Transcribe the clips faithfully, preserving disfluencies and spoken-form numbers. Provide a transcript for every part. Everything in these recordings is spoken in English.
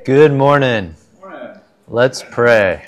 Good morning. Morning. Let's pray.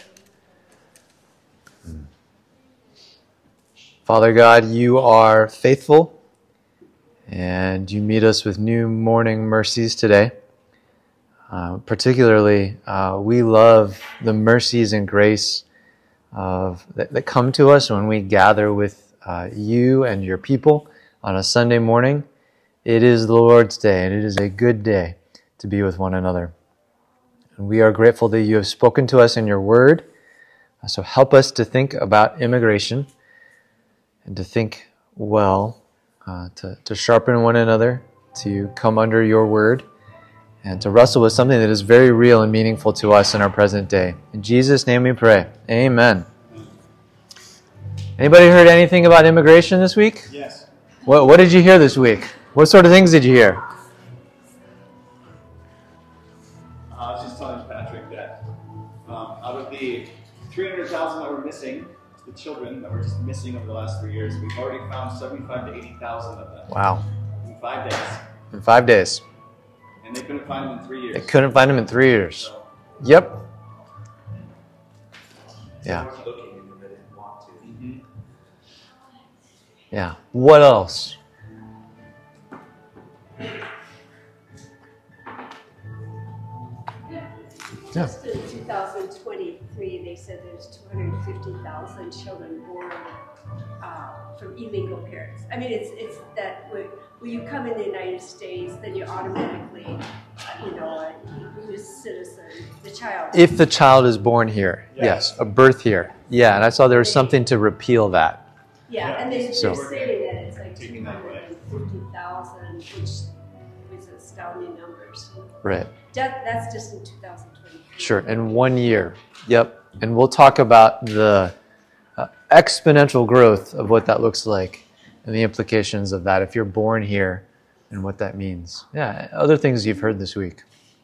Father God, you are faithful, and you meet us with new morning mercies today. Uh, particularly, uh, we love the mercies and grace of that, that come to us when we gather with uh, you and your people on a Sunday morning. It is the Lord's day, and it is a good day to be with one another. And we are grateful that you have spoken to us in your word. So help us to think about immigration and to think well, uh, to, to sharpen one another, to come under your word, and to wrestle with something that is very real and meaningful to us in our present day. In Jesus' name we pray. Amen. Anybody heard anything about immigration this week? Yes. What, what did you hear this week? What sort of things did you hear? Uh, I was just telling Patrick that um, out of the three hundred thousand that were missing, the children that were just missing over the last three years, we've already found seventy-five to eighty thousand of them. Wow. In five days. In five days. And they couldn't find them in three years. They couldn't find them in three years. So, Yep. Yeah. mm-hmm. Yeah. What else? Yeah. Just in two thousand twenty-three, they said there's two hundred fifty thousand children born uh, from illegal parents. I mean, it's it's that when, when you come in the United States, then you're automatically, uh, you know, a U S citizen. The child. If the child is born here, yes, Yes. a birth here. Yeah, and I saw there was something to repeal that. Yeah, and they, So- they're saying that it's like two Taking that hundred fifty thousand, which is astounding numbers. Right. That, that's just in two thousand twenty-three. Sure, in one year. Yep. And we'll talk about the uh, exponential growth of what that looks like and the implications of that if you're born here and what that means. Yeah, other things you've heard this week.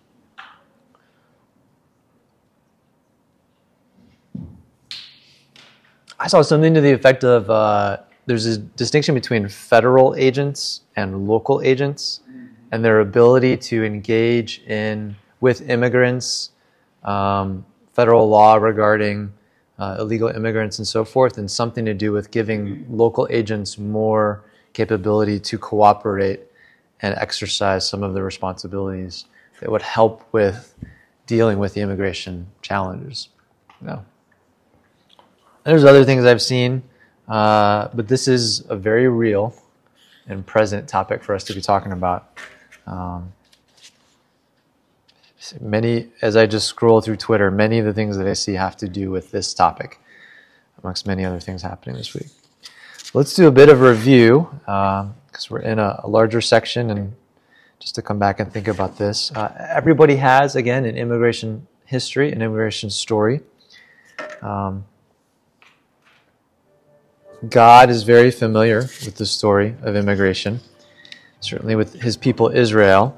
I saw something to the effect of uh, there's a distinction between federal agents and local agents and their ability to engage in with immigrants, um, federal law regarding uh, illegal immigrants and so forth, and something to do with giving local agents more capability to cooperate and exercise some of the responsibilities that would help with dealing with the immigration challenges. Yeah. There's other things I've seen, uh, but this is a very real and present topic for us to be talking about. Um, many, as I just scroll through Twitter, many of the things that I see have to do with this topic, amongst many other things happening this week. Let's do a bit of a review, because um, we're in a, a larger section, and just to come back and think about this. Uh, everybody has, again, an immigration history, an immigration story. Um, God is very familiar with the story of immigration, certainly with his people Israel.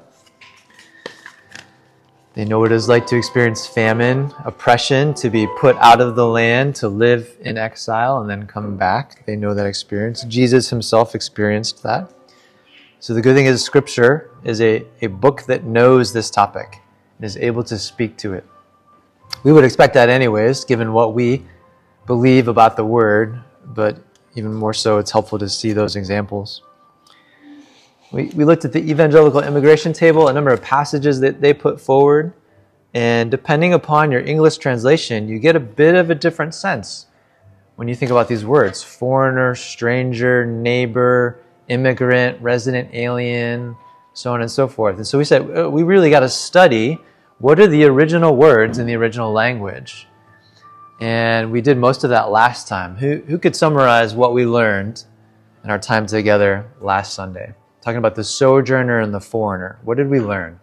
They know what it is like to experience famine, oppression, to be put out of the land, to live in exile and then come back. They know that experience. Jesus himself experienced that. So the good thing is Scripture is a, a book that knows this topic and is able to speak to it. We would expect that anyways, given what we believe about the Word, but even more so, it's helpful to see those examples. We, we looked at the evangelical immigration table, a number of passages that they put forward, and depending upon your English translation, you get a bit of a different sense when you think about these words: foreigner, stranger, neighbor, immigrant, resident alien, so on and so forth. And so we said, we really got to study what are the original words in the original language. And we did most of that last time. Who, who could summarize what we learned in our time together last Sunday? Talking about the sojourner and the foreigner. What did we learn?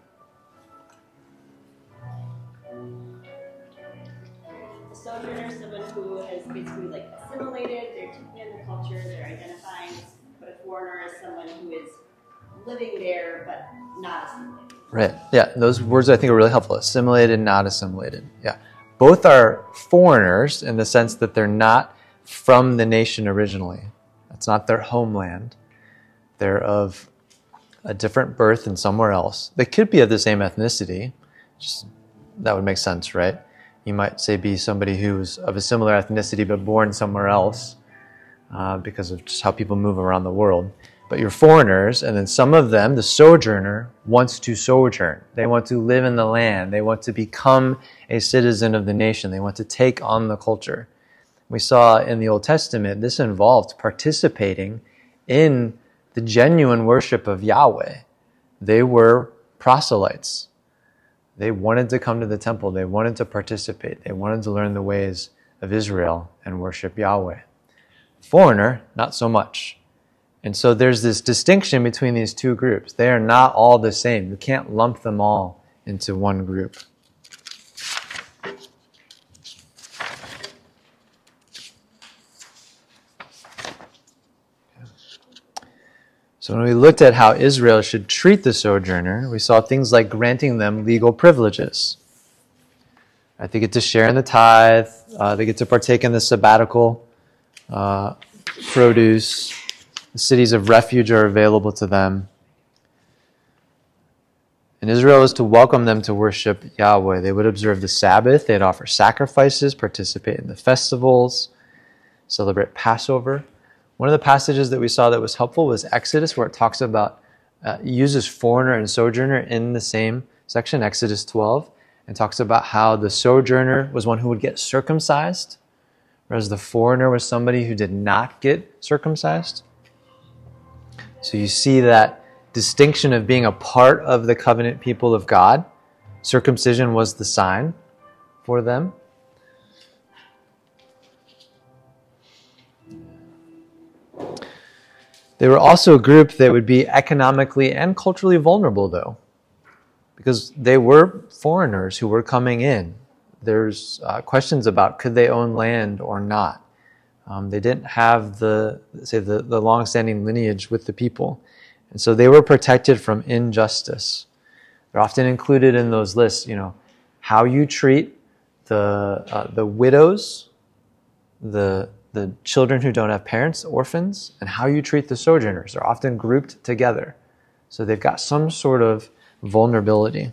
The sojourner is someone who has basically like assimilated, they're taking in the culture, they're identifying, but a foreigner is someone who is living there but not assimilated. Right. Yeah, those words I think are really helpful. Assimilated, not assimilated. Yeah. Both are foreigners in the sense that they're not from the nation originally. That's not their homeland. They're of a different birth and somewhere else. They could be of the same ethnicity, just that would make sense, right? You might say be somebody who's of a similar ethnicity but born somewhere else uh, because of just how people move around the world. But you're foreigners, and then some of them, the sojourner, wants to sojourn. They want to live in the land. They want to become a citizen of the nation. They want to take on the culture. We saw in the Old Testament, this involved participating in the genuine worship of Yahweh. They were proselytes. They wanted to come to the temple. They wanted to participate. They wanted to learn the ways of Israel and worship Yahweh. Foreigner, not so much. And so there's this distinction between these two groups. They are not all the same. You can't lump them all into one group. So when we looked at how Israel should treat the sojourner, we saw things like granting them legal privileges. Right, they get to share in the tithe. Uh, they get to partake in the sabbatical uh, produce. The cities of refuge are available to them. And Israel is to welcome them to worship Yahweh. They would observe the Sabbath. They'd offer sacrifices, participate in the festivals, celebrate Passover. One of the passages that we saw that was helpful was Exodus, where it talks about, uh, uses foreigner and sojourner in the same section, Exodus twelve, and talks about how the sojourner was one who would get circumcised, whereas the foreigner was somebody who did not get circumcised. So you see that distinction of being a part of the covenant people of God. Circumcision was the sign for them. They were also a group that would be economically and culturally vulnerable, though, because they were foreigners who were coming in. There's uh, questions about could they own land or not. Um, they didn't have the, say, the, the long-standing lineage with the people. And so they were protected from injustice. They're often included in those lists, you know, how you treat the uh, the widows, the the children who don't have parents, orphans, and how you treat the sojourners. They're often grouped together. So they've got some sort of vulnerability.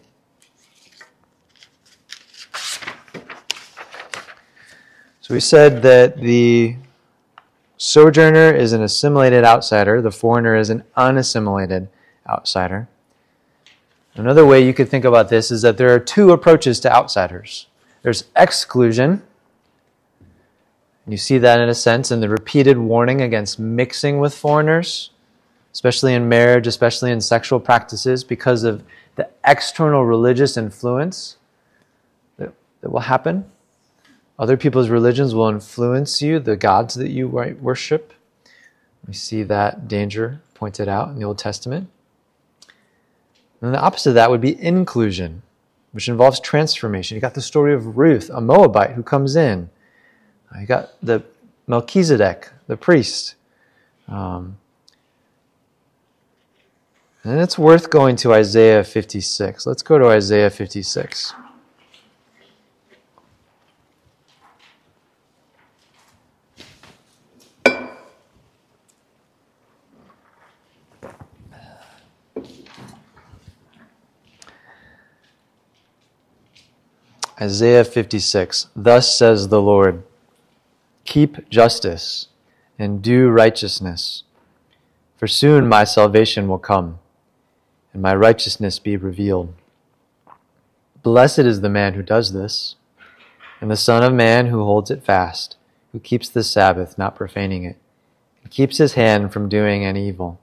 So we said that the sojourner is an assimilated outsider. The foreigner is an unassimilated outsider. Another way you could think about this is that there are two approaches to outsiders. There's exclusion. And you see that in a sense in the repeated warning against mixing with foreigners, especially in marriage, especially in sexual practices, because of the external religious influence that, that will happen. Other people's religions will influence you, the gods that you worship. We see that danger pointed out in the Old Testament. And the opposite of that would be inclusion, which involves transformation. You got the story of Ruth, a Moabite, who comes in. You got the Melchizedek, the priest. Um, and it's worth going to Isaiah fifty-six. Let's go to Isaiah fifty-six. Isaiah fifty-six. Thus says the Lord, keep justice and do righteousness, for soon my salvation will come, and my righteousness be revealed. Blessed is the man who does this, and the Son of Man who holds it fast, who keeps the Sabbath, not profaning it, and keeps his hand from doing any evil.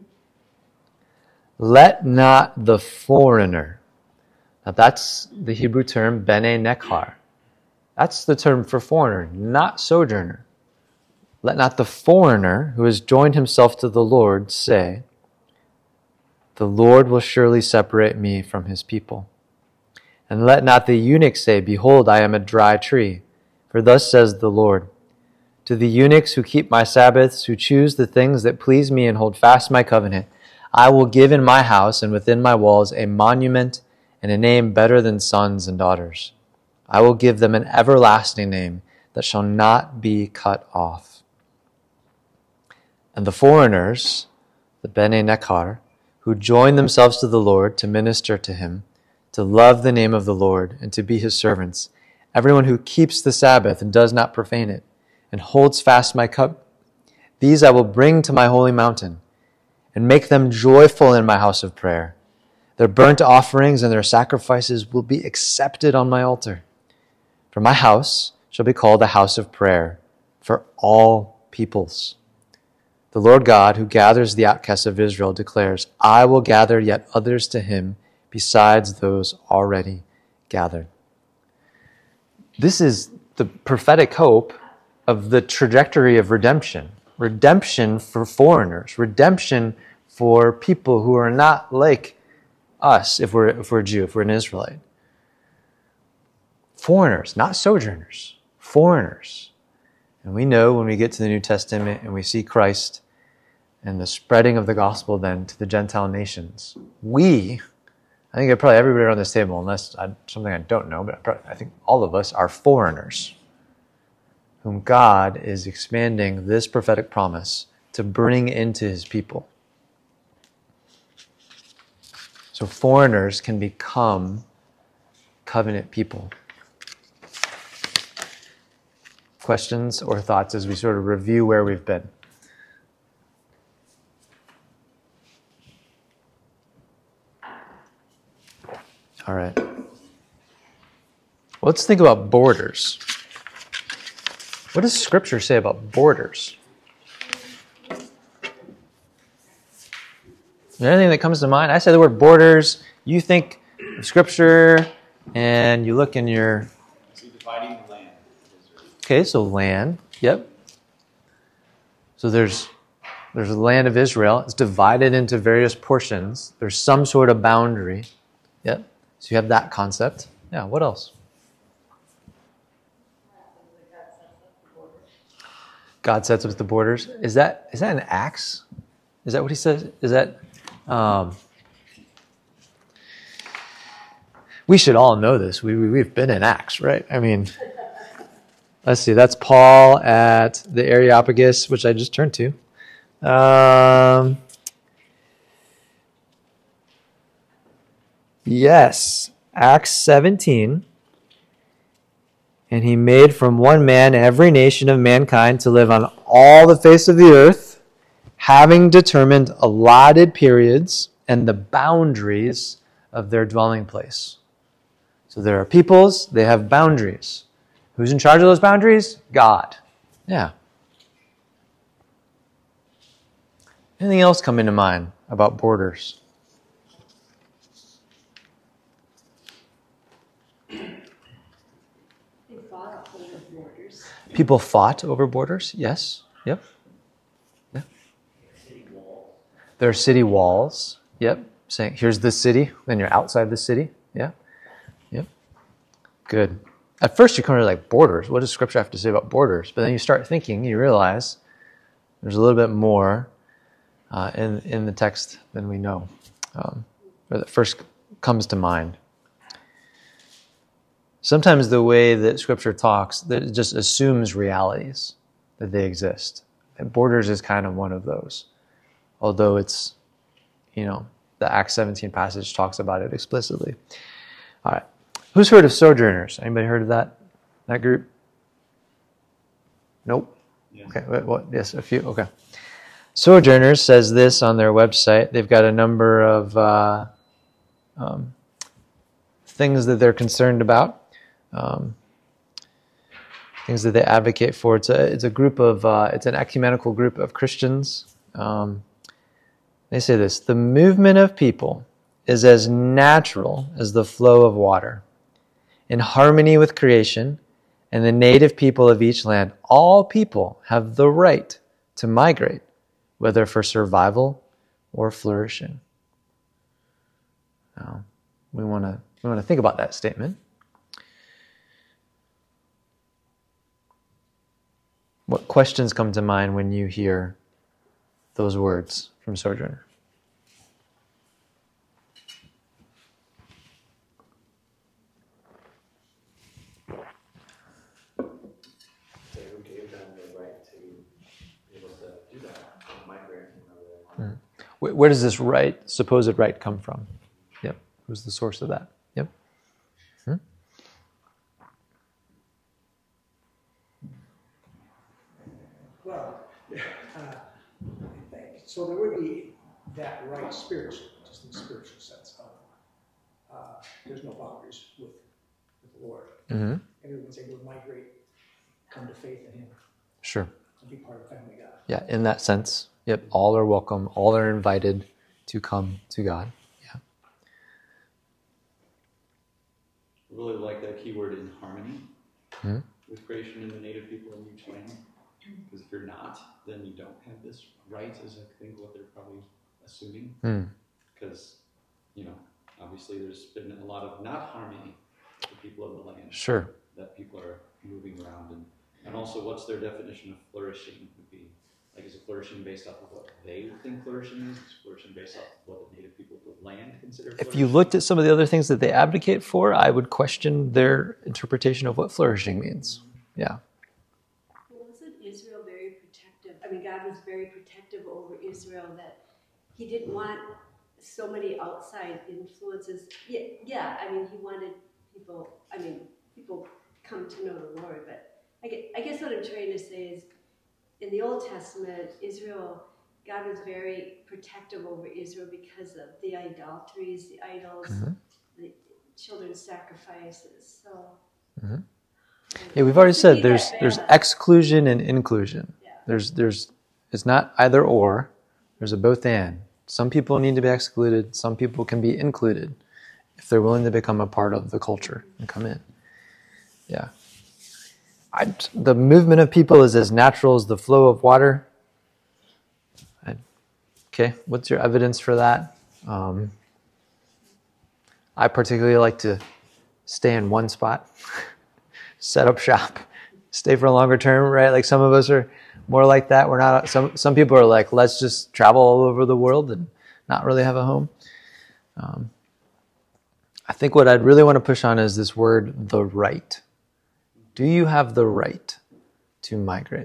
Let not the foreigner, now that's the Hebrew term bene nekhar. That's the term for foreigner, not sojourner. Let not the foreigner who has joined himself to the Lord say, the Lord will surely separate me from his people. And let not the eunuch say, behold, I am a dry tree. For thus says the Lord, to the eunuchs who keep my Sabbaths, who choose the things that please me and hold fast my covenant, I will give in my house and within my walls a monument and a name better than sons and daughters. I will give them an everlasting name that shall not be cut off. And the foreigners, the bene nekhar, who join themselves to the Lord to minister to him, to love the name of the Lord and to be his servants, everyone who keeps the Sabbath and does not profane it, and holds fast my cup, these I will bring to my holy mountain, and make them joyful in my house of prayer. Their burnt offerings and their sacrifices will be accepted on my altar. For my house shall be called a house of prayer for all peoples. The Lord God, who gathers the outcasts of Israel, declares, I will gather yet others to him besides those already gathered. This is the prophetic hope of the trajectory of redemption. Redemption for foreigners. Redemption for people who are not like us, if we're, if we're a Jew, if we're an Israelite. Foreigners, not sojourners. Foreigners. And we know when we get to the New Testament and we see Christ and the spreading of the gospel then to the Gentile nations, we, I think probably everybody around this table, unless I, something I don't know, but probably, I think all of us are foreigners whom God is expanding this prophetic promise to bring into his people. So foreigners can become covenant people. Questions or thoughts as we sort of review where we've been? All right. Let's think about borders. What does Scripture say about borders? Is there anything that comes to mind? I say the word borders. You think of Scripture, and you look in your... So dividing the land. Okay, so land. Yep. So there's there's the land of Israel. It's divided into various portions. There's some sort of boundary. Yep. So you have that concept. Yeah, what else? God sets up the borders. Is that is that an Acts? Is that what he says? Is that... Um, we should all know this. We, we, we've been in Acts, right? I mean, let's see. That's Paul at the Areopagus, which I just turned to. Um, yes, Acts seventeen. And he made from one man every nation of mankind to live on all the face of the earth, having determined allotted periods and the boundaries of their dwelling place. So there are peoples, they have boundaries. Who's in charge of those boundaries? God. Yeah. Anything else come into mind about borders? People fought over borders, yes. Yep. Yeah. There are city walls. Yep. Saying, here's the city, then you're outside the city. Yeah. Yep. Good. At first you kind of like borders. What does Scripture have to say about borders? But then you start thinking, you realize there's a little bit more uh, in, in the text than we know. Um, or that first comes to mind. Sometimes the way that Scripture talks, that it just assumes realities, that they exist. And borders is kind of one of those. Although it's, you know, the Acts seventeen passage talks about it explicitly. All right. Who's heard of sojourners? Anybody heard of that? That group? Nope. Yes. Okay. What, what? Yes, a few. Okay. Sojourners says this on their website. They've got a number of uh, um, things that they're concerned about. Um, things that they advocate for. It's a it's a group of uh, it's an ecumenical group of Christians. Um, they say this: the movement of people is as natural as the flow of water, in harmony with creation and the native people of each land. All people have the right to migrate, whether for survival or flourishing. Now, we want to we want to think about that statement. What questions come to mind when you hear those words from Sojourner? So who gave them the right to be able to do that, to migrate whenever they want? Mm. Where, where does this right, supposed right, come from? Yep. Who's the source of that? Yep. So there would be that right spiritually, just in the spiritual sense of uh, there's no boundaries with, with the Lord. Mm-hmm. Everyone's able to migrate, come to faith in Him, Sure. and be part of the family of God. Yeah, in that sense. Yep, all are welcome. All are invited to come to God. Yeah. I really like that key word in harmony Mm-hmm. with creation and the native people in each land. Because if you're not, then you don't have this right, is I think what they're probably assuming. Mm. Because, you know, obviously there's been a lot of not harmony with the people of the land. Sure. That people are moving around. And, and also, what's their definition of flourishing would be? Like, is it flourishing based off of what they think flourishing is? Is it flourishing based off of what the native people of the land consider flourishing? If you looked at some of the other things that they advocate for, I would question their interpretation of what flourishing means. Yeah. Wasn't Israel very protective? I mean, God was very protective over Israel, that He didn't want so many outside influences. Yeah, yeah, I mean, He wanted people, I mean, people come to know the Lord, but I guess, I guess what I'm trying to say is, in the Old Testament, Israel, God was very protective over Israel because of the idolatries, the idols, Mm-hmm. the children's sacrifices. So, Mm-hmm. Yeah, we've already said Keep there's that there's balance. exclusion and inclusion. Yeah. There's there's it's not either or. There's a both and. Some people need to be excluded. Some people can be included if they're willing to become a part of the culture and come in. Yeah. I, the movement of people is as natural as the flow of water. I, okay, what's your evidence for that? Um, I particularly like to stay in one spot, set up shop, stay for a longer term, right? Like some of us are more like that. We're not. Some some people are like, let's just travel all over the world and not really have a home. Um, I think what I'd really want to push on is this word, the right. Do you have the right to migrate?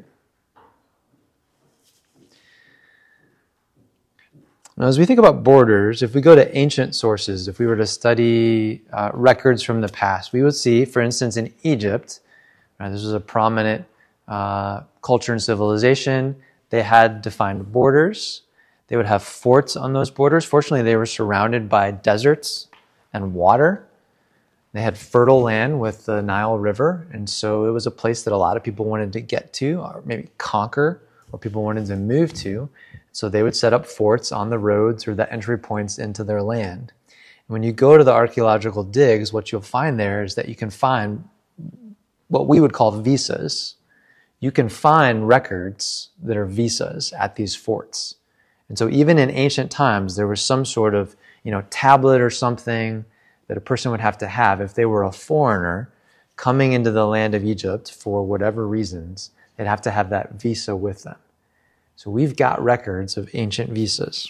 Now, as we think about borders, if we go to ancient sources, if we were to study uh, records from the past, we would see, for instance, in Egypt, right, this was a prominent uh, culture and civilization. They had defined borders. They would have forts on those borders. Fortunately, they were surrounded by deserts and water. They had fertile land with the Nile River, and so it was a place that a lot of people wanted to get to, or maybe conquer, or people wanted to move to. So they would set up forts on the roads or the entry points into their land. And when you go to the archaeological digs, what you'll find there is that you can find what we would call visas. You can find records that are visas at these forts. And so even in ancient times, there was some sort of, you know, tablet or something that a person would have to have if they were a foreigner coming into the land of Egypt for whatever reasons. They'd have to have that visa with them. So we've got records of ancient visas.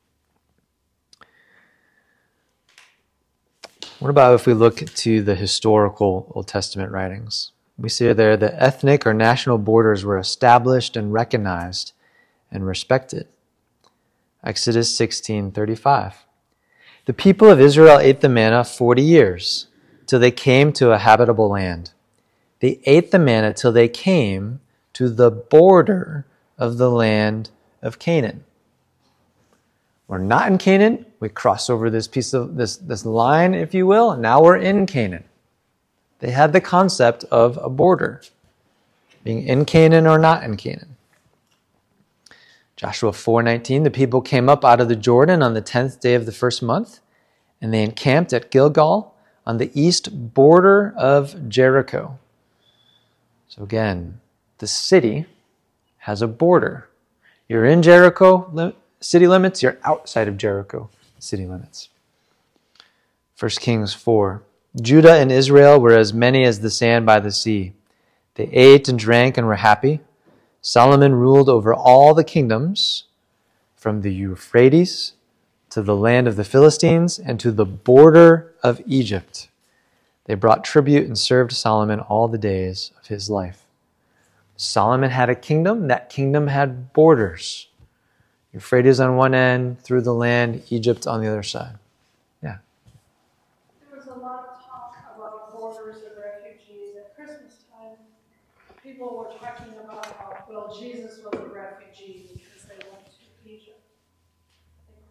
What about if we look to the historical Old Testament writings? We see there that ethnic or national borders were established and recognized and respected. Exodus sixteen thirty-five. The people of Israel ate the manna forty years, till they came to a habitable land. They ate the manna till they came to the border of the land of Canaan. We're not in Canaan. We cross over this piece of this, this line, if you will, and now we're in Canaan. They had the concept of a border, being in Canaan or not in Canaan. Joshua four nineteen, the people came up out of the Jordan on the tenth day of the first month, and they encamped at Gilgal on the east border of Jericho. So again, the city has a border. You're in Jericho li- city limits, you're outside of Jericho city limits. First Kings four. Judah and Israel were as many as the sand by the sea. They ate and drank and were happy. Solomon ruled over all the kingdoms, from the Euphrates to the land of the Philistines and to the border of Egypt. They brought tribute and served Solomon all the days of his life. Solomon had a kingdom. That kingdom had borders. Euphrates on one end, through the land, Egypt on the other side. Yeah. There was a lot of talk about borders and refugees at Christmas time. People were talking about how, well, Jesus was a refugee because they went to Egypt.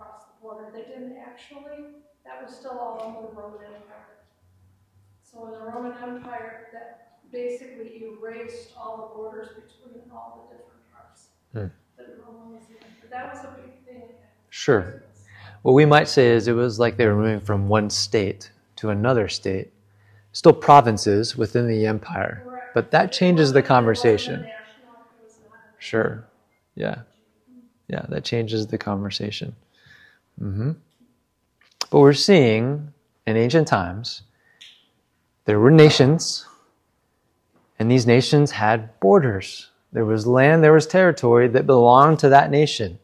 across the border. They didn't actually. That was still all under the Roman Empire. So in the Roman Empire, that basically erased all the borders between all the different parts Hmm. that Rome was in. But that was a big thing. Sure. What we might say is it was like they were moving from one state to another state. Still provinces within the empire. Correct. But that changes the conversation. It wasn't national, it was not a Sure. Yeah. Yeah, that changes the conversation. hmm But we're seeing in ancient times, there were nations, and these nations had borders. There was land, there was territory that belonged to that nation.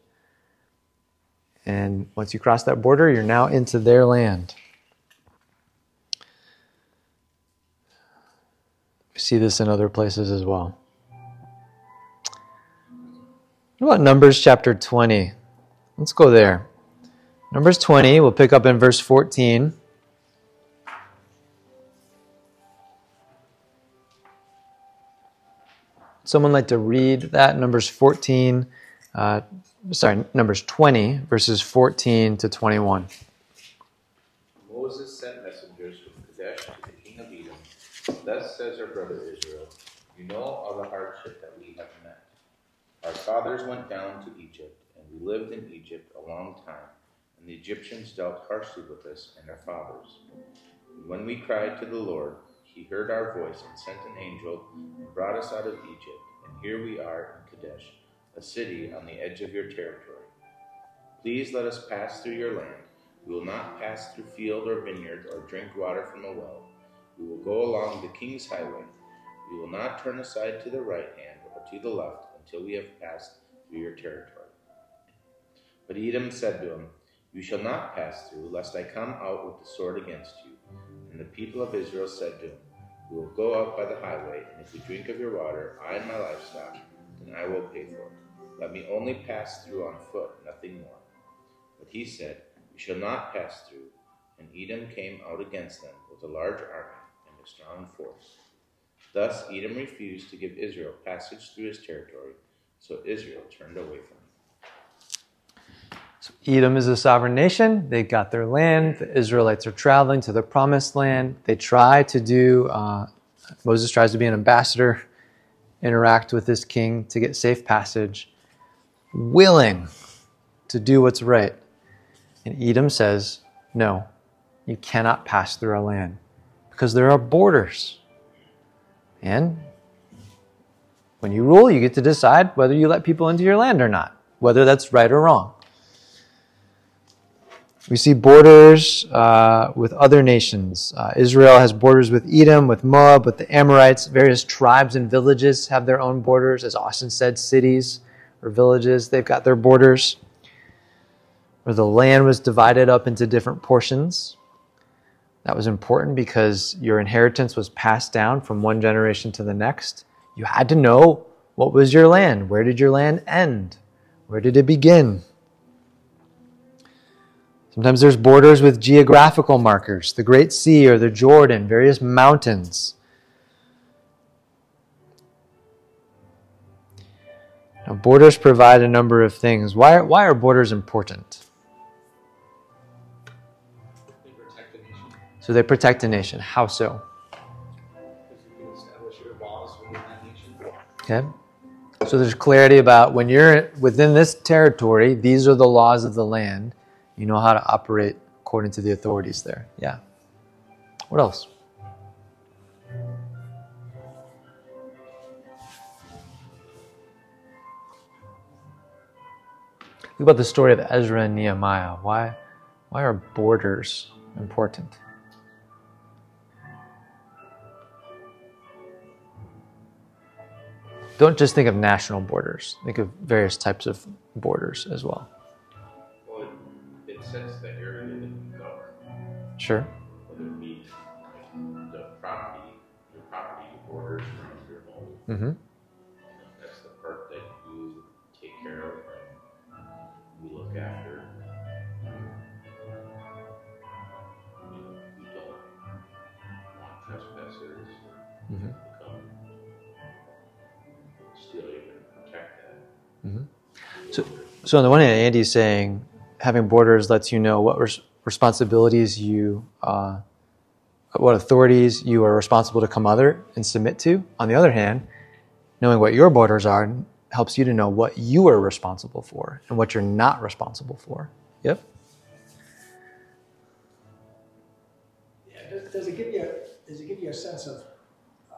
And once you cross that border, you're now into their land. We see this in other places as well. What about Numbers chapter twenty? Let's go there. Numbers twenty, we'll pick up in verse fourteen. Someone like to read that? Numbers fourteen, uh, sorry, Numbers twenty, verses fourteen to twenty-one. Moses sent messengers from Kadesh to the king of Edom. Thus says our brother Israel, you know all the hardship that we have met. Our fathers went down to Egypt, and we lived in Egypt a long time, and the Egyptians dealt harshly with us and our fathers. And when we cried to the Lord, he heard our voice and sent an angel and brought us out of Egypt, and here we are in Kadesh, a city on the edge of your territory. Please let us pass through your land. We will not pass through field or vineyard or drink water from a well. We will go along the king's highway. We will not turn aside to the right hand or to the left until we have passed through your territory. But Edom said to him, you shall not pass through, lest I come out with the sword against you. And the people of Israel said to him, we will go up by the highway, and if we drink of your water, I and my livestock, then I will pay for it. Let me only pass through on foot, nothing more. But he said, you shall not pass through. And Edom came out against them with a large army and a strong force. Thus Edom refused to give Israel passage through his territory, so Israel turned away from him. So Edom is a sovereign nation. They got their land. The Israelites are traveling to the promised land. They try to do, uh, Moses tries to be an ambassador, interact with this king to get safe passage, willing to do what's right. And Edom says, no, you cannot pass through our land because there are borders. And when you rule, you get to decide whether you let people into your land or not, whether that's right or wrong. We see borders uh, with other nations. Uh, Israel has borders with Edom, with Moab, with the Amorites. Various tribes and villages have their own borders. As Austin said, cities or villages, they've got their borders. Where the land was divided up into different portions. That was important because your inheritance was passed down from one generation to the next. You had to know what was your land. Where did your land end? Where did it begin? Sometimes there's borders with geographical markers, the Great Sea or the Jordan, various mountains. Now, borders provide a number of things. Why are, why are borders important? They protect the nation. So they protect a nation. How so? Because you can establish your laws within that nation. Okay. So there's clarity about when you're within this territory, these are the laws of the land. You know how to operate according to the authorities there. Yeah. What else? Think about the story of Ezra and Nehemiah. Why, why are borders important? Don't just think of national borders. Think of various types of borders as well. Well, it, it sets the area that you govern, Sure. whether it be like, the property, your property borders around your home. Mm-hmm. That's the part that you take care of and you look after. You know, you don't want trespassers or Mm-hmm. to come steal you and protect that. Mm-hmm. So, so on the one hand, Andy's saying having borders lets you know what res- responsibilities you, uh, what authorities you are responsible to come under and submit to. On the other hand, knowing what your borders are helps you to know what you are responsible for and what you're not responsible for. Yep. Yeah, does, does it give you a, does it give you a sense of uh,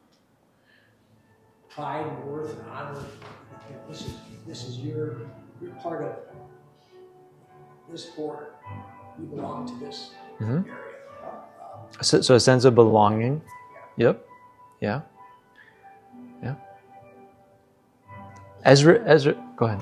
pride and worth and honor? You know, this is this is your you're part of this border. You belong to this Mm-hmm. area. Uh, So, so a sense of belonging. Yep. Yeah. Yeah. Ezra, Ezra, go ahead.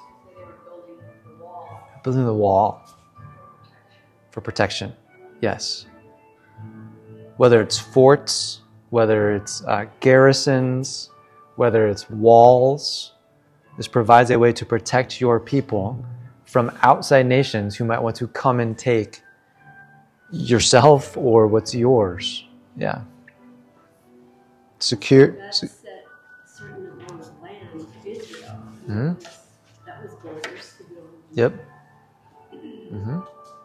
Building the wall for protection. Yes. Whether it's forts, whether it's uh, garrisons, whether it's walls, this provides a way to protect your people from outside nations who might want to come and take yourself or what's yours. Yeah. Secure. That's Se- that certain amount of land, Israel. Mhm. That was borders to build. Yep. hmm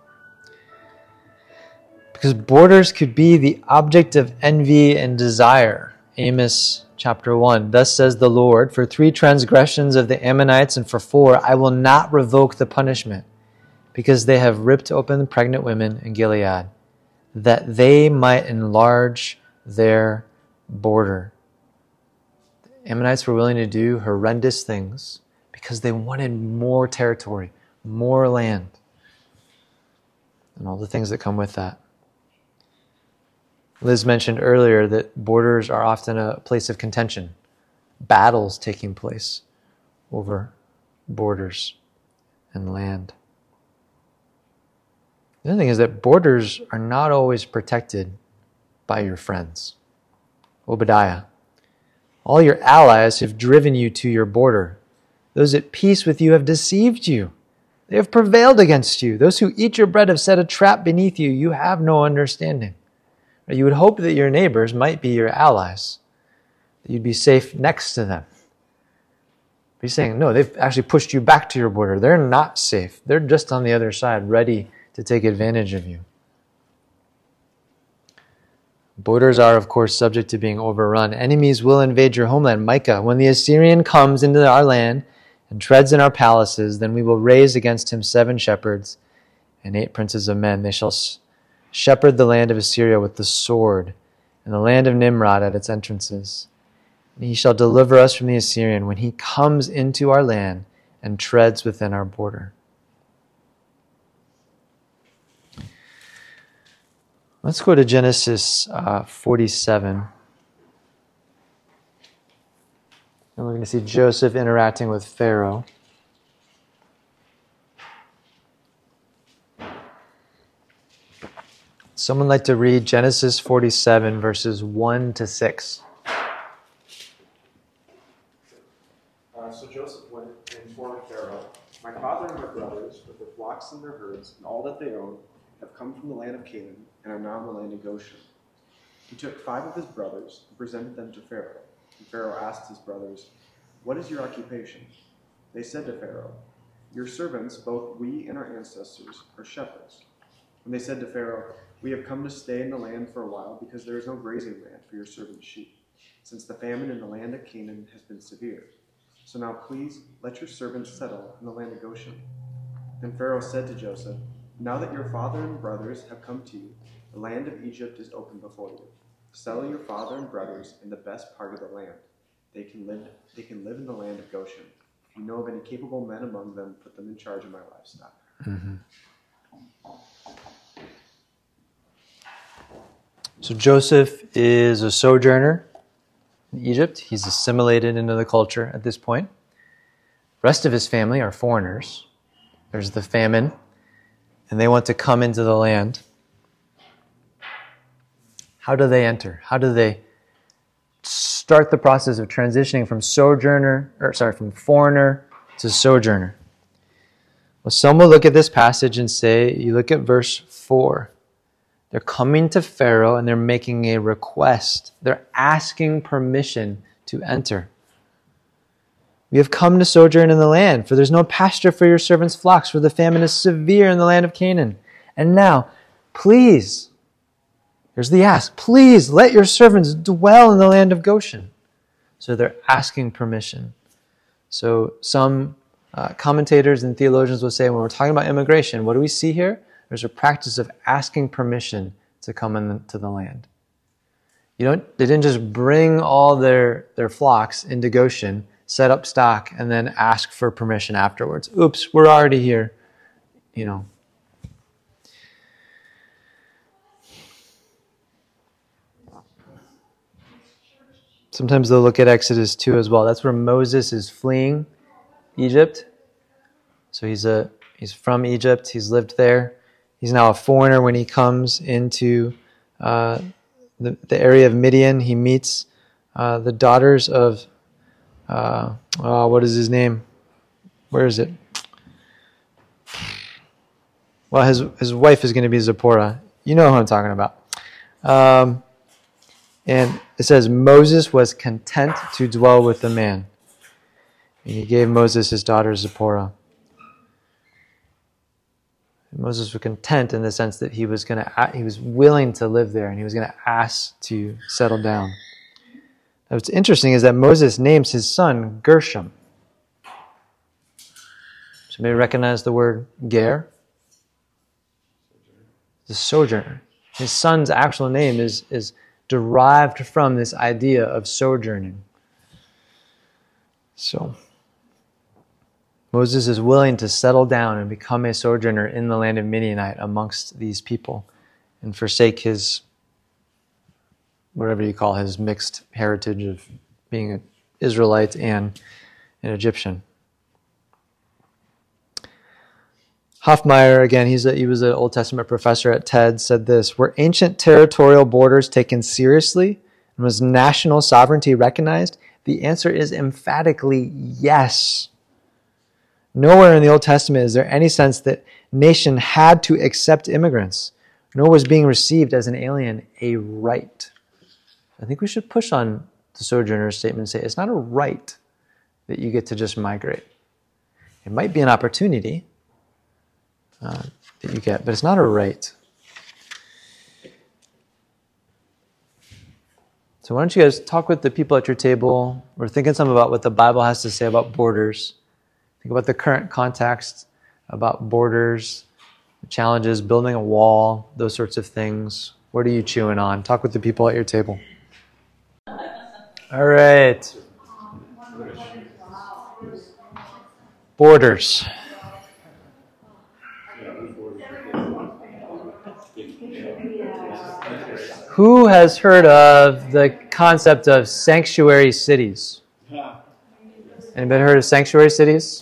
Because borders could be the object of envy and desire. Amos chapter one. Thus says the Lord, for three transgressions of the Ammonites and for four, I will not revoke the punishment, because they have ripped open the pregnant women in Gilead, that they might enlarge their border. The Ammonites were willing to do horrendous things because they wanted more territory, more land, and all the things that come with that. Liz mentioned earlier that borders are often a place of contention, battles taking place over borders and land. The other thing is that borders are not always protected by your friends. Obadiah. All your allies have driven you to your border. Those at peace with you have deceived you. They have prevailed against you. Those who eat your bread have set a trap beneath you. You have no understanding. You would hope that your neighbors might be your allies, that you'd be safe next to them. But he's saying, no, they've actually pushed you back to your border. They're not safe. They're just on the other side, ready to take advantage of you. Borders are, of course, subject to being overrun. Enemies will invade your homeland. Micah, when the Assyrian comes into our land and treads in our palaces, then we will raise against him seven shepherds and eight princes of men. They shall shepherd the land of Assyria with the sword, and the land of Nimrod at its entrances. And he shall deliver us from the Assyrian when he comes into our land and treads within our border. Let's go to Genesis uh, forty-seven. And we're going to see Joseph interacting with Pharaoh. Someone like to read Genesis forty-seven, verses one to six. Uh, so Joseph went and informed Pharaoh, my father and my brothers, with their flocks and their herds, and all that they own, have come from the land of Canaan, and are now in the land of Goshen. He took five of his brothers and presented them to Pharaoh. And Pharaoh asked his brothers, what is your occupation? They said to Pharaoh, your servants, both we and our ancestors, are shepherds. And they said to Pharaoh, we have come to stay in the land for a while because there is no grazing land for your servants' sheep, since the famine in the land of Canaan has been severe. So now please let your servants settle in the land of Goshen. Then Pharaoh said to Joseph, now that your father and brothers have come to you, the land of Egypt is open before you. Settle your father and brothers in the best part of the land. They can live, they can live in the land of Goshen. If you know of any capable men among them, put them in charge of my livestock. Mm-hmm. So Joseph is a sojourner in Egypt. He's assimilated into the culture at this point. The rest of his family are foreigners. There's the famine, and they want to come into the land. How do they enter? How do they start the process of transitioning from sojourner, or sorry, from foreigner to sojourner? Well, some will look at this passage and say, you look at verse four. They're coming to Pharaoh and they're making a request. They're asking permission to enter. We have come to sojourn in the land, for there's no pasture for your servants' flocks, for the famine is severe in the land of Canaan. And now, please, here's the ask, please let your servants dwell in the land of Goshen. So they're asking permission. So some uh, commentators and theologians will say, when we're talking about immigration, what do we see here? There's a practice of asking permission to come into the land. You don't, they didn't just bring all their, their flocks into Goshen, set up stock, and then ask for permission afterwards. Oops, we're already here. You know. Sometimes they'll look at Exodus two as well. That's where Moses is fleeing Egypt. So he's a he's from Egypt. He's lived there. He's now a foreigner when he comes into uh, the, the area of Midian. He meets uh, the daughters of, uh, oh, what is his name? Where is it? Well, his, his wife is going to be Zipporah. You know who I'm talking about. Um, and it says, Moses was content to dwell with the man. And he gave Moses his daughter Zipporah. Moses was content in the sense that he was going to, he was willing to live there, and he was going to ask to settle down. Now, what's interesting is that Moses names his son Gershom. Somebody recognize the word ger? The sojourner. His son's actual name is, is derived from this idea of sojourning. So, Moses is willing to settle down and become a sojourner in the land of Midianite amongst these people and forsake his, whatever you call his mixed heritage of being an Israelite and an Egyptian. Hoffmeyer, again, he's a, he was an Old Testament professor at TED, said this: were ancient territorial borders taken seriously and was national sovereignty recognized? The answer is emphatically yes. Nowhere in the Old Testament is there any sense that nation had to accept immigrants, nor was being received as an alien a right. I think we should push on the sojourner statement and say it's not a right that you get to just migrate. It might be an opportunity uh, that you get, but it's not a right. So why don't you guys talk with the people at your table. We're thinking some about what the Bible has to say about borders. Think about the current context about borders, the challenges, building a wall, those sorts of things. What are you chewing on? Talk with the people at your table. All right. Borders. Who has heard of the concept of sanctuary cities? Anybody heard of sanctuary cities?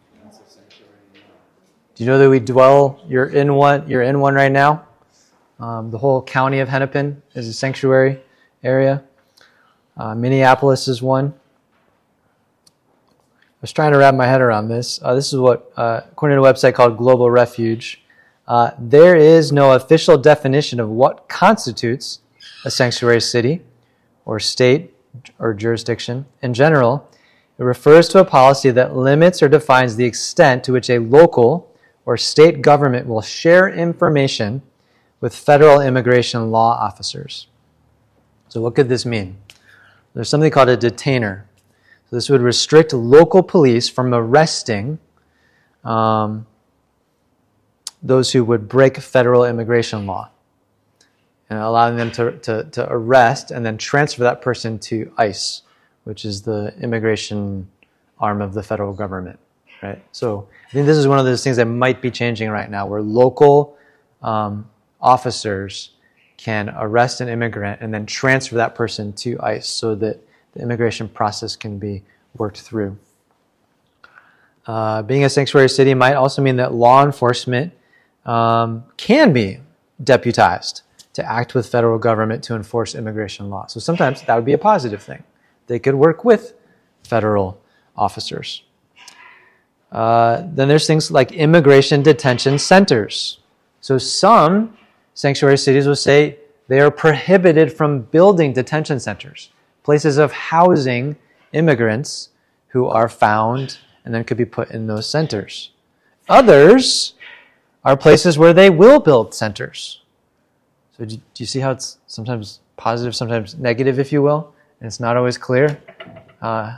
Do you know that we dwell, you're in one, you're in one right now? Um, the whole county of Hennepin is a sanctuary area. Uh, Minneapolis is one. I was trying to wrap my head around this. Uh, this is what, uh, according to a website called Global Refuge, uh, there is no official definition of what constitutes a sanctuary city or state or jurisdiction. In general, it refers to a policy that limits or defines the extent to which a local or state government will share information with federal immigration law officers. So what could this mean? There's something called a detainer. So this would restrict local police from arresting um, those who would break federal immigration law, and allowing them to, to, to arrest and then transfer that person to ICE, which is the immigration arm of the federal government, right? So I think this is one of those things that might be changing right now, where local um, officers can arrest an immigrant and then transfer that person to ICE so that the immigration process can be worked through. Uh, being a sanctuary city might also mean that law enforcement um, can be deputized to act with federal government to enforce immigration law. So sometimes that would be a positive thing. They could work with federal officers. Uh, then there's things like immigration detention centers. So some sanctuary cities will say they are prohibited from building detention centers, places of housing immigrants who are found and then could be put in those centers. Others are places where they will build centers. So do, do you see how it's sometimes positive, sometimes negative, if you will, and it's not always clear? Uh,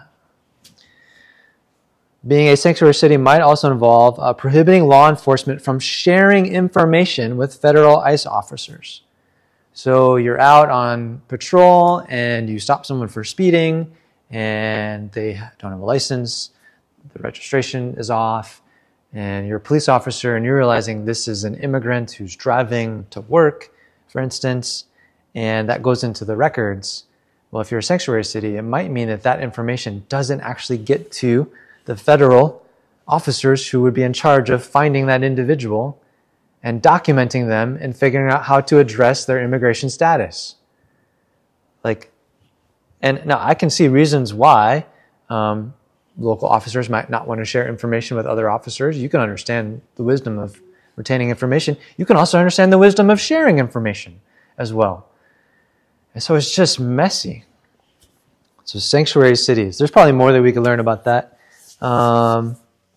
being a sanctuary city might also involve uh, prohibiting law enforcement from sharing information with federal ICE officers. So you're out on patrol and you stop someone for speeding and they don't have a license, the registration is off, and you're a police officer and you're realizing this is an immigrant who's driving to work, for instance, and that goes into the records. Well, if you're a sanctuary city, it might mean that that information doesn't actually get to the federal officers who would be in charge of finding that individual and documenting them and figuring out how to address their immigration status. Like, and now I can see reasons why um, local officers might not want to share information with other officers. You can understand the wisdom of retaining information. You can also understand the wisdom of sharing information as well. And so it's just messy. So sanctuary cities. There's probably more that we could learn about that. Um,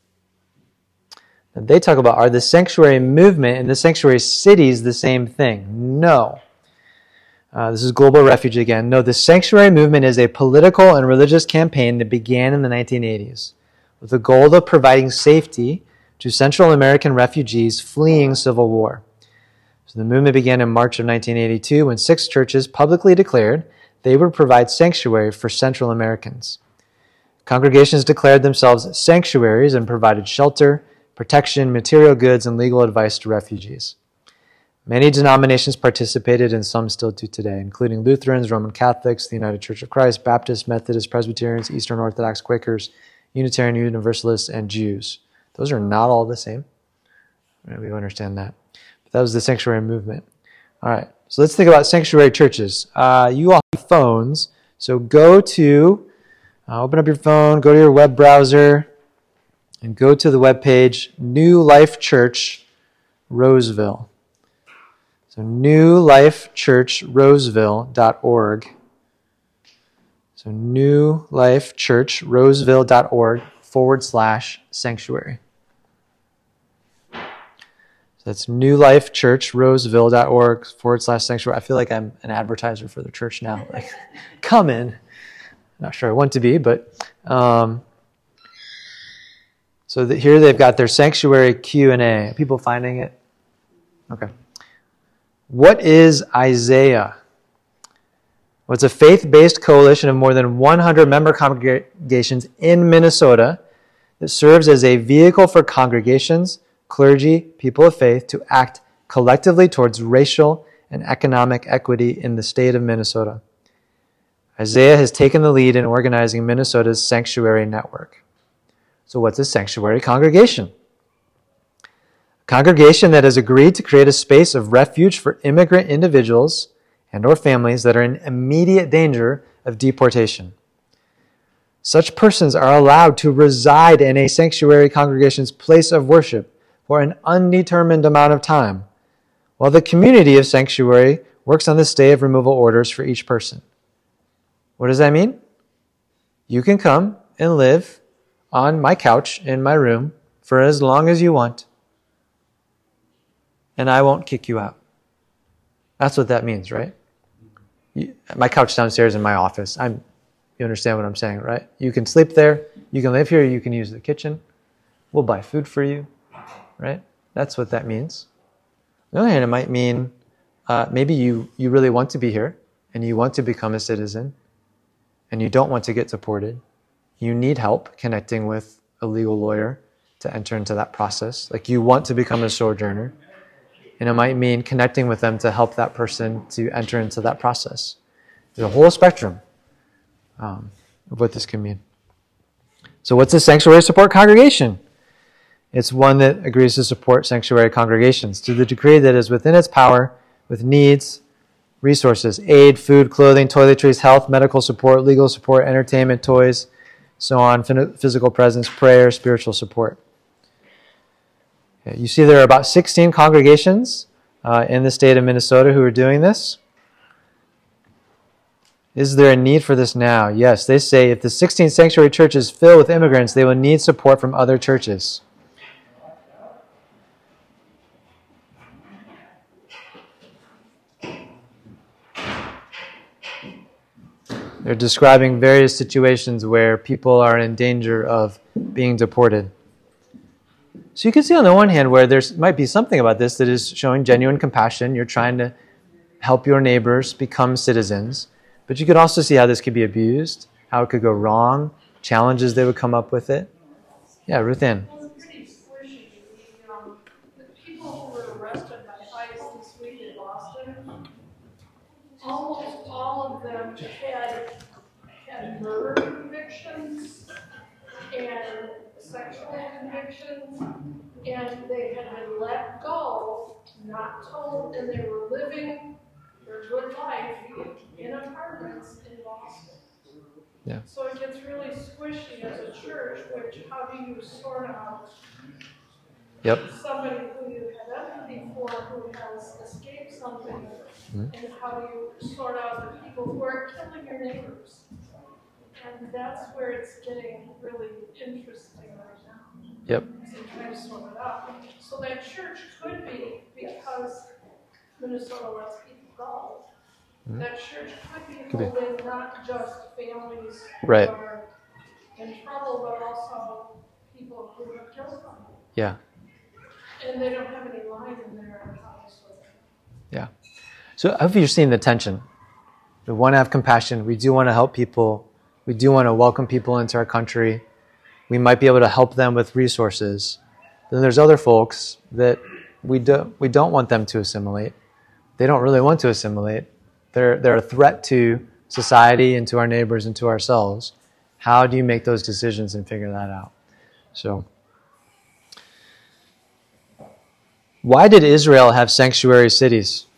they talk about, are the sanctuary movement and the sanctuary cities the same thing? No. Uh, this is Global Refuge again. No, the sanctuary movement is a political and religious campaign that began in the nineteen eighties with the goal of providing safety to Central American refugees fleeing civil war. So the movement began in March of nineteen eighty-two when six churches publicly declared they would provide sanctuary for Central Americans. Congregations declared themselves sanctuaries and provided shelter, protection, material goods, and legal advice to refugees. Many denominations participated, and some still do today, including Lutherans, Roman Catholics, the United Church of Christ, Baptists, Methodists, Presbyterians, Eastern Orthodox, Quakers, Unitarian Universalists, and Jews. Those are not all the same. We understand that. But that was the sanctuary movement. All right, so let's think about sanctuary churches. Uh, you all have phones, so go to, uh, open up your phone, go to your web browser, and go to the webpage New Life Church, Roseville. So new life church roseville dot org. So new life church roseville dot org forward slash sanctuary. So that's new life church roseville dot org forward slash sanctuary. I feel like I'm an advertiser for the church now. Like, come in. Not sure I want to be, but um, so the, here they've got their sanctuary Q and A. Are people finding it? Okay. What is Isaiah? Well, it's a faith-based coalition of more than one hundred member congregations in Minnesota that serves as a vehicle for congregations, clergy, people of faith to act collectively towards racial and economic equity in the state of Minnesota. Isaiah has taken the lead in organizing Minnesota's sanctuary network. So what's a sanctuary congregation? Congregation that has agreed to create a space of refuge for immigrant individuals and or families that are in immediate danger of deportation. Such persons are allowed to reside in a sanctuary congregation's place of worship for an undetermined amount of time, while the community of sanctuary works on the stay of removal orders for each person. What does that mean? You can come and live on my couch in my room for as long as you want, and I won't kick you out. That's what that means, right? You, my couch downstairs in my office. I'm, you understand what I'm saying, right? You can sleep there. You can live here. You can use the kitchen. We'll buy food for you, right? That's what that means. On the other hand, it might mean uh, maybe you, you really want to be here and you want to become a citizen and you don't want to get deported. You need help connecting with a legal lawyer to enter into that process. Like, you want to become a sojourner. And it might mean connecting with them to help that person to enter into that process. There's a whole spectrum um, of what this can mean. So what's a sanctuary support congregation? It's one that agrees to support sanctuary congregations to the degree that is within its power with needs, resources, aid, food, clothing, toiletries, health, medical support, legal support, entertainment, toys, so on, physical presence, prayer, spiritual support. You see there are about sixteen congregations uh, in the state of Minnesota who are doing this. Is there a need for this now? Yes, they say if the sixteenth sanctuary church is filled with immigrants, they will need support from other churches. They're describing various situations where people are in danger of being deported. So you can see on the one hand where there might be something about this that is showing genuine compassion. You're trying to help your neighbors become citizens. But you could also see how this could be abused, how it could go wrong, challenges they would come up with it. Yeah, Ruth Ann. Well, it's pretty squishy. The, um, the people who were arrested by ICE this week in Boston, almost all of them had, had murder convictions and sexual convictions, and they had been let go, not told, and they were living their good life in apartments in Boston. Yeah. So it gets really squishy as a church, which how do you sort out Yep. somebody who you have empathy for who has escaped something, Mm-hmm. and how do you sort out the people who are killing your neighbors? And that's where it's getting really interesting right now. Yep. So trying to sort it out. So that church could be, because Minnesota lets people go, Mhm. that church could be Could be. holding not just families who Right. are in trouble, but also people who have killed someone. Yeah. And they don't have any line in there on how to sort it. Yeah. So I hope you're seeing the tension. We want to have compassion. We do want to help people. We do want to welcome people into our country. We might be able to help them with resources. Then there's other folks that we do, we don't want them to assimilate. They don't really want to assimilate. They're, they're a threat to society and to our neighbors and to ourselves. How do you make those decisions and figure that out? So, why did Israel have sanctuary cities?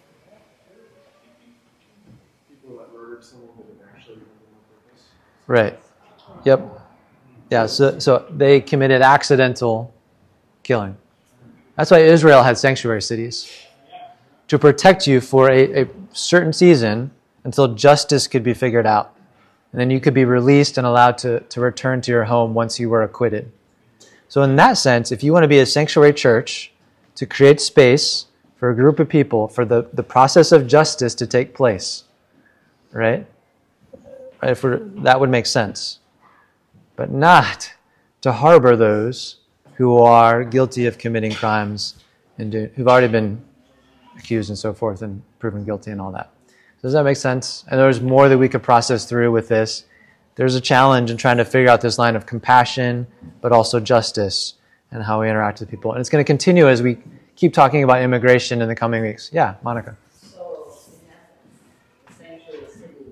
People that murdered someone who didn't actually murder them on purpose. Right. Yep. Yeah, so, so they committed accidental killing. That's why Israel had sanctuary cities. To protect you for a, a certain season until justice could be figured out. And then you could be released and allowed to, to return to your home once you were acquitted. So in that sense, if you want to be a sanctuary church, to create space for a group of people, for the, the process of justice to take place, right? Right, for, that would make sense. But not to harbor those who are guilty of committing crimes and do, who've already been accused and so forth and proven guilty and all that. Does that make sense? And there's more that we could process through with this. There's a challenge in trying to figure out this line of compassion, but also justice and how we interact with people. And it's going to continue as we keep talking about immigration in the coming weeks. Yeah, Monica. So, in essence, sanctuary city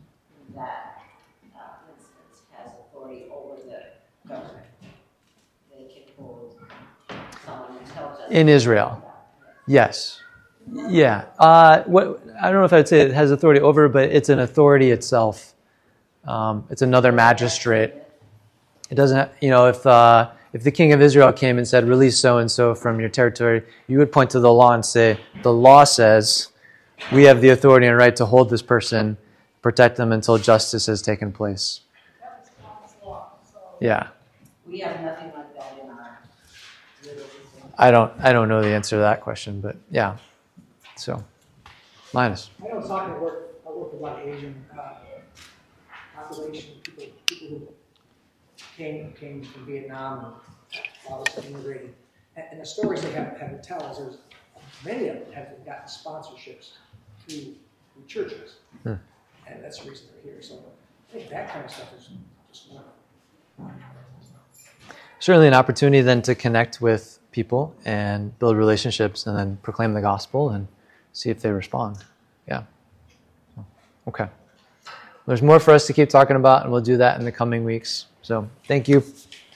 that, uh, for instance, has authority over the government. They can hold someone and tell justice. In Israel. Yes. Yeah. Uh, what I don't know if I'd say it has authority over, but it's an authority itself. Um, it's another magistrate. It doesn't, have, you know, if uh, if the king of Israel came and said, release so-and-so from your territory, you would point to the law and say, the law says we have the authority and right to hold this person, protect them until justice has taken place. That was God's law, so. Yeah. We have nothing like that in our religious. I don't, I don't know the answer to that question, but yeah. So, Linus. I know talking to work, I work with a lot of Asian uh, population, people, people who came came from Vietnam and obviously immigrated. And, and the stories they have, have to tell is there's many of them have gotten sponsorships through, through churches. Hmm. And that's the reason they're here. So I think that kind of stuff is just wonderful. Certainly an opportunity then to connect with people and build relationships and then proclaim the gospel and see if they respond. Yeah. Okay. There's more for us to keep talking about, and we'll do that in the coming weeks. So thank you.